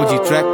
OG track।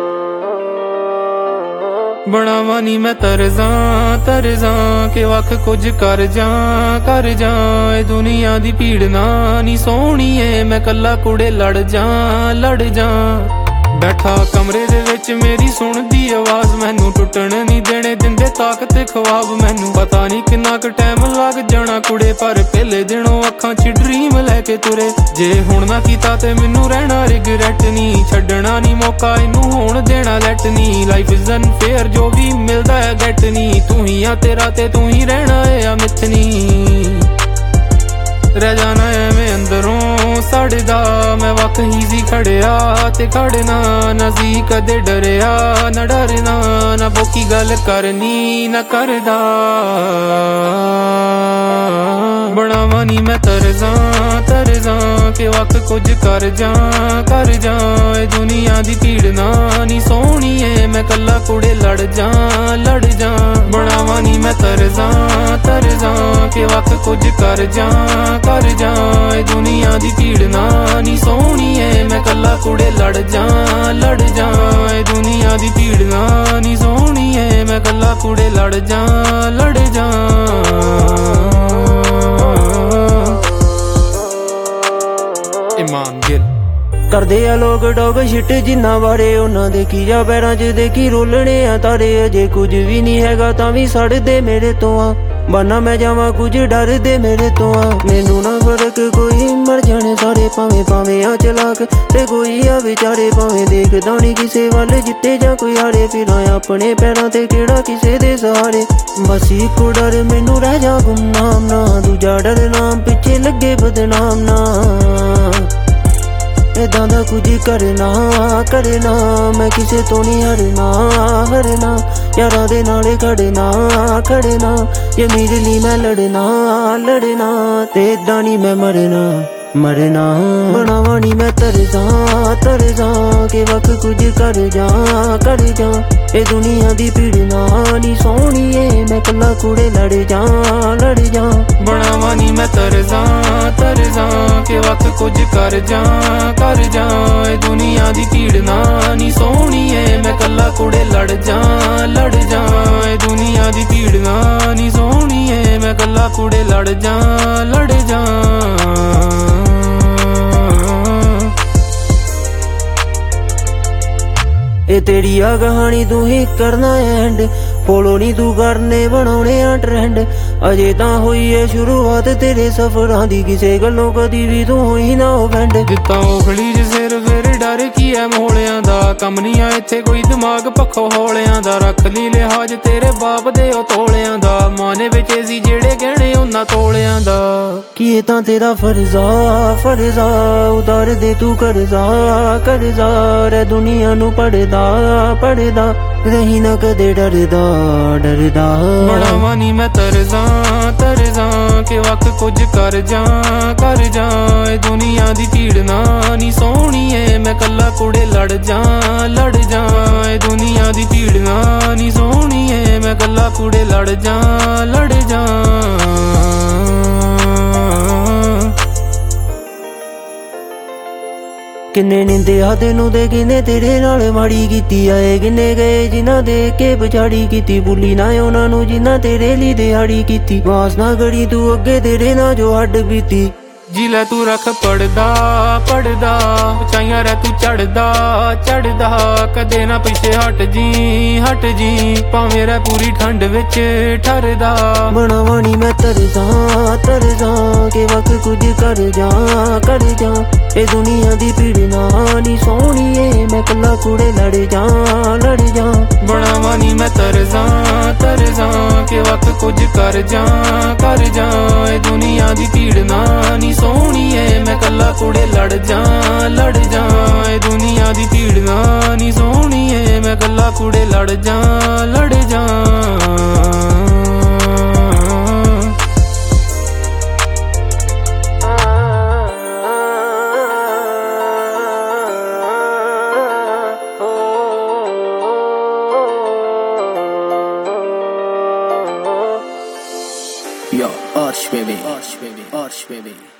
ਬਣਾਵਾਂ ਨੀ ਮੈਂ ਤਰਜ਼ਾਂ ਕਿ ਵੱਖ ਕੁਝ ਕਰ ਜਾ ਏ ਦੁਨੀਆ ਦੀ ਭੀੜ ਨਾ ਨੀ ਸੋਹਣੀਏ ਮੈਂ ਕੱਲਾ ਕੁੜੇ ਲੜ ਜਾ ਬੈਠਾ ਕਮਰੇ ਦੇ ਵਿੱਚ ਮੇਰੀ ਸੁਣਦੀ ਆਵਾਜ਼ ਮੈਨੂੰ ਟੁੱਟਣ ਨਹੀਂ ਦੇਣੇ ਦਿੰਦੇ ਤਾਕਤ ਖਵਾਬ ਮੈਨੂੰ ਪਤਾ ਨਹੀਂ ਕਿੰਨਾ ਕੁ ਟਾਈਮ ਲੱਗ ਜਾਣਾ ਕੁੜੇ ਪਰ ਪਹਿਲੇ ਦਿਨੋਂ ਅੱਖਾਂ 'ਚ ਡ੍ਰੀਮ ਲੈ ਕੇ ਤੁਰੇ ਜੇ ਹੁਣ ਨਾ ਕੀਤਾ ਤੇ ਮੈਨੂੰ ਰਹਿਣਾ ਰਿਗਰੈਟ ਨਹੀਂ ਛੱਡਣਾ ਨਹੀਂ ਮੌਕਾ ਇਹਨੂੰ ਹੋਣ ਦੇਣਾ ਲੈਟ ਨਹੀਂ ਲਾਈਫ ਇਜ਼ ਅਨਫੇਅਰ ਜੋ ਵੀ ਮਿਲਦਾ ਹੈ ਗੈਟ ਨਹੀਂ ਤੂੰ ਹੀ ਆ ਤੇਰਾ ਤੇ ਤੂੰ ਹੀ ਰਹਿਣਾ ਏ ਆ ਮਿੱਥ ਨਹੀਂ ਰਹਿ ਜਾਣਾ ਐਵੇਂ ਅੰਦਰੋਂ ਸੜਦਾ ਮੈਂ ਵੱਖ ਹੀ ਸੀ ਖੜਿਆ ਤੇ ਖੜਨਾ ਨਾ ਸੀ ਕਦੇ ਡਰਿਆ ਨਾ ਡਰਨਾ ਨਾ ਬੋਕੀ ਗੱਲ ਕਰਨੀ ਨਾ ਕਰਦਾ ਬਣਾਵਾਂ ਨੀ ਮੈਂ ਤਰਜ਼ਾਂ ਕਿ ਵੱਖ ਕੁਝ ਕਰ ਜਾ ਏ ਦੁਨੀਆ ਦੀ ਭੀੜ ਨਾ ਨੀ ਸੋਹਣੀਏ ਮੈਂ ਕੱਲਾ ਕੁੜੇ ਲੜ ਜਾ ਬਣਾਵਾਂ ਨੀ ਮੈਂ ਤਰਜ਼ਾਂ ਕਿ ਵੱਖ ਕੁਝ ਕਰ ਜਾ ਏ ਦੁਨੀਆ ਦੀ ਭੀੜ ਨਾ ਨੀ ਸੋਹਣੀਏ ਮੈਂ ਕੱਲਾ ਕੁੜੇ ਲੜ ਜਾ ਏ ਦੁਨੀਆ ਦੀ ਭੀੜ ਨਾ ਨੀ ਸੋਹਣੀਏ ਮੈਂ ਕੱਲਾ ਕੁੜੇ ਲੜ ਜਾ ਇਮਾਨ ਗਿੱਲ ਕਰਦੇ ਆ ਲੋਕ ਡੋਗ ਸ਼ਿਟ ਜਿੰਨਾ ਬਾਰੇ ਉਹਨਾਂ ਦੇ ਕੀ ਆ ਪੈਰਾਂ 'ਚ ਦੇਖੀ ਰੋਲਣੇ ਆ ਤਾਰੇ ਅਜੇ ਕੁਝ ਵੀ ਨਹੀਂ ਹੈਗਾ ਤਾਂ ਵੀ ਸੜਦੇ ਮੇਰੇ ਤੋਂ ਆ ਬਾਨਾ ਮੈਂ ਜਾਵਾਂ ਕੁਝ ਡਰਦੇ ਮੇਰੇ ਤੋਂ ਆ ਮੈਨੂੰ ਨਾ ਫਰਕ ਕੋਈ ਮਰ ਜਾਣੇ ਸਾਰੇ ਭਾਵੇਂ ਆ ਚਲਾਕ ਤੇ ਕੋਈ ਆ ਵਿਚਾਰੇ ਭਾਵੇਂ ਦੇਖਦਾ ਨਹੀਂ ਕਿਸੇ ਵੱਲ ਜਿੱਤੇ ਜਾਂ ਕੋਈ ਹਾਰੇ ਫਿਰਾਂ ਆਪਣੇ ਪੈਰਾਂ ਤੇ ਕਿਹੜਾ ਕਿਸੇ ਦੇ ਸਹਾਰੇ ਬਸ ਇੱਕੋ ਡਰ ਮੈਨੂੰ ਰਹਿ ਜਾ ਗੁੰਮਨਾਮ ਨਾ ਦੂਜਾ ਡਰ ਨਾਮ ਪਿੱਛੇ ਲੱਗੇ ਬਦਨਾਮ ਨਾ ਏਦਾਂ ਦਾ ਕੁਝ ਕਰਨਾ ਮੈਂ ਕਿਸੇ ਤੋਂ ਨਹੀਂ ਹਰਨਾ ਯਾਰਾਂ ਦੇ ਨਾਲੇ ਖੜਨਾ ਜੇ ਮੇਰੇ ਲਈ ਮੈਂ ਲੜਨਾ ਤੇ ਏਦਾਂ ਨਹੀਂ ਮੈਂ ਮਰਨਾ ਬਣਾਵਾਂ ਨੀ ਮੈਂ ਤਰਜ਼ਾਂ ਕਿ ਵੱਖ ਕੁਝ ਕਰ ਜਾ ਇਹ ਦੁਨੀਆ ਦੀ ਭੀੜ ਨਾ ਨੀ ਸੋਹਣੀਏ ਮੈਂ ਕੱਲਾ ਕੁੜੇ ਲੜ ਜਾ ਬਣਾਵਾਂ ਨੀ ਮੈਂ ਤਰਜ਼ਾਂ ਕਿ ਵੱਖ ਕੁਝ ਕਰ ਜਾ ਇਹ ਦੁਨੀਆ ਦੀ ਭੀੜ ਨਾ ਨੀ ਸੋਹਣੀਏ ਮੈਂ ਕੱਲਾ ਕੁੜੇ ਲੜ ਜਾ ਇਹ ਦੁਨੀਆ ਦੀ ਭੀੜ ਨਾ ਨੀ ਸੋਹਣੀਏ ਮੈਂ ਕੱਲਾ ਕੁੜੇ ਲੜ ਜਾ ਇਹ ਤੇਰੀ ਆ ਕਹਾਣੀ ਤੂੰ ਹੀ ਕਰਨਾ ਐਂਡ ਫੋਲੋ ਨਹੀਂ ਤੂੰ ਕਰਨੇ ਬਣਾਉਣੇ ਆ ਟ੍ਰੈਂਡ ਅਜੇ ਤਾਂ ਹੋਈ ਏ ਸ਼ੁਰੂਆਤ ਤੇਰੇ ਸਫ਼ਰਾਂ ਦੀ ਕਿਸੇ ਗੱਲੋਂ ਕਦੀ ਵੀ ਤੂੰ ਹੋਈ ਨਾ ਔਫੈਂਡ ਜਿੱਤਾਂ ਔਖਲੀ ਚ ਸਿਰ ਫਿਰ ਡਰ ਕੀ ਐ ਮੋਹਲਿਆਂ ਦਾ ਕੰਮ ਨਹੀਂ ਆ ਇੱਥੇ ਕੋਈ ਦਿਮਾਗ ਪੱਖੋਂ ਹੌਲਿਆਂ ਦਾ ਰੱਖ ਲਈ ਲਿਹਾਜ਼ ਤੇਰੇ ਬਾਪ ਦੇ ਉਹ ਤੋਲਿਆਂ ਦਾ ਮਾਨੇ ਵਿੱਚ ਸੀ ਜਿਹੜੇ ਗਹਿਣੇ ਉਹਨਾਂ ਤੋਲਿਆਂ ਦਾ ਕੀ ਇਹ ਤਾਂ ਤੇਰਾ ਫਰਜ਼ਾ ਉਤਾਰ ਦੇ ਤੂੰ ਕਰਜ਼ਾ ਰੇ ਦੁਨੀਆ ਨੂੰ ਪੜਦਾ ਰਹੀ ਨਾ ਕਦੇ ਡਰਦਾ ਬਣਾਵਾਂ ਨੀ ਮੈਂ ਤਰਜ਼ਾਂ ਕਿ ਵੱਖ ਕੁਝ ਕਰ ਜਾ ਏ ਦੁਨੀਆ ਦੀ ਭੀੜ ਨਾ ਨੀ ਸੋਹਣੀਏ ਮੈਂ ਕੱਲਾ ਕੁੜੇ ਲੜ ਜਾ ਏ ਦੁਨੀਆ ਦੀ ਭੀੜ ਨਾ ਨੀ ਸੋਹਣੀਏ ਮੈਂ ਕੱਲਾ ਕੁੜੇ ਲੜ ਜਾ ਕਿੰਨੇ ਨਿੰਦੇ ਆ ਤੈਨੂੰ ਦੇ ਕਿੰਨੇ ਤੇਰੇ ਨਾਲ ਮਾੜੀ ਕੀਤੀ ਆਏ ਕਿੰਨੇ ਗਏ ਜਿਨ੍ਹਾਂ ਦੇ ਕੇ ਵਿਛਾੜੀ ਕੀਤੀ ਭੁੱਲੀ ਨਾ ਉਹਨਾਂ ਨੂੰ ਜਿਨ੍ਹਾਂ ਤੇਰੇ ਲਈ ਦਿਹਾੜੀ ਕੀਤੀ ਵਾਸ ਨਾ ਗੜੀ ਤੂੰ ਅੱਗੇ ਤੇਰੇ ਨਾਲ ਜੋ ਹੱਡ ਬੀਤੀ ਜੀ ਲੈ ਤੂੰ ਰੱਖ ਪੜਦਾ ਉਚਾਈਆਂ ਰਹਿ ਤੂੰ ਚੜਦਾ ਕਦੇ ਨਾ ਪਿੱਛੇ ਹਟ ਜੀ ਭਾਵੇਂ ਰਹਿ ਪੂਰੀ ਠੰਡ ਵਿੱਚ ਠਰਦਾ ਬਣਾਵਾਂ ਨੀ ਮੈਂ ਤਰਜ਼ਾਂ ਕਿ ਵੱਖ ਕੁਝ ਕਰ ਜਾ ਇਹ ਦੁਨੀਆ ਦੀ ਭੀੜ ਨਾ ਨੀ ਸੋਹਣੀਏ ਮੈਂ ਕੱਲਾ ਕੁੜੇ ਲੜ ਜਾ ਬਣਾਵਾਂ ਨੀ ਮੈਂ ਤਰਜ਼ਾਂ ਕਿ ਵੱਖ ਕੁਝ ਕਰ ਜਾ ਇਹ ਦੁਨੀਆ ਦੀ ਭੀੜ ਨਾ ਨੀ ਸੋਹਣੀਏ ਮੈਂ ਕੱਲਾ ਕੁੜੇ ਲੜ ਜਾ ਇਹ ਦੁਨੀਆ ਦੀ ਭੀੜ ਨਾ ਨੀ ਸੋਹਣੀਏ ਮੈਂ ਕੱਲਾ ਕੁੜੇ ਲੜ ਜਾ Yo, Arsh baby.